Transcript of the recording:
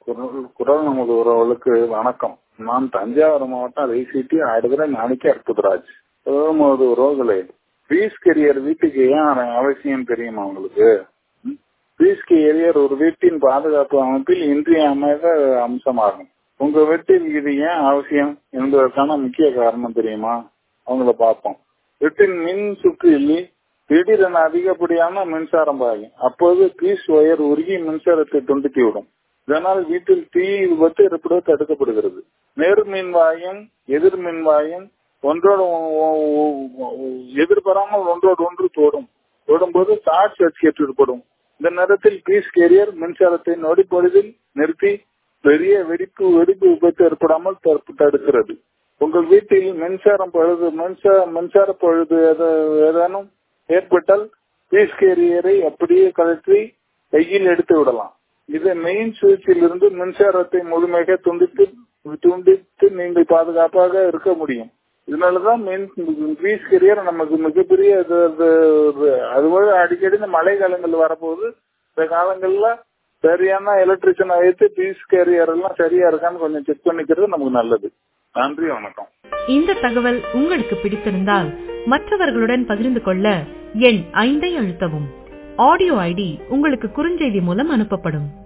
குரல் நமது உறவுகளுக்கு வணக்கம். நான் தஞ்சாவூர் மாவட்டம் ஐசிடி அடுத்த நாளைக்கு அற்புதராஜ். நமது உறவுகளே, பீஸ் கெரியர் வீட்டுக்கு ஏன் அவசியம் தெரியுமா உங்களுக்கு? பீஸ் கெரியர் ஒரு வீட்டின் பாதுகாப்பு அமைப்பில் இன்றியமையாத அம்சமாகும். உங்க வீட்டில் இது ஏன் அவசியம் என்பதற்கான முக்கிய காரணம் தெரியுமா? அவங்கள பார்ப்போம். வீட்டின் மின் சுற்றில் திடீரென அதிகப்படியான மின்சாரம் பாயும். அப்போது பீஸ் ஒயர் உருகி மின்சாரத்தை துண்டித்துவிடும். இதனால் வீட்டில் தீ விபத்து ஏற்படுவது தடுக்கப்படுகிறது. நேர் மின்வாயம் எதிர் மின்வாயம் ஒன்றோடு எதிர்பாராமல் ஒன்றோடு ஒன்று தோடும்போது ஷார்ட் சர்க்கியூட் ஏற்படும். இந்த நேரத்தில் பீஸ் கேரியர் மின்சாரத்தை நொடி பொழுதில் நிறுத்தி பெரிய வெடிப்பு விபத்து ஏற்படாமல் தடுக்கிறது. உங்கள் வீட்டில் மின்சார பழுது ஏதேனும் ஏற்பட்டால் பீஸ் கேரியரை அப்படியே கழற்றி கையில் எடுத்து விடலாம். இது மெயின் சுவிட்சில் இருந்து மின்சாரத்தை முழுமையாக துண்டித்து நீங்கள் பாதுகாப்பாக இருக்க முடியும். இதனாலதான் பீஸ் கேரியர் நமக்கு மிகப்பெரிய அதுபோல அடிக்கடி இந்த மழை காலங்கள் வரப்போது இந்த காலங்கள்ல சரியான எலக்ட்ரிஷியனை வைத்து பீஸ் கேரியர் எல்லாம் சரியா இருக்கான்னு கொஞ்சம் செக் பண்ணிக்கிறது நமக்கு நல்லது. நன்றி, வணக்கம். இந்த தகவல் உங்களுக்கு பிடித்திருந்தால் மற்றவர்களுடன் பகிர்ந்து கொள்ள எண் 5 அழுத்தவும். ஆடியோ ஐடி உங்களுக்கு குறுஞ்செய்தி மூலம் அனுப்பப்படும்.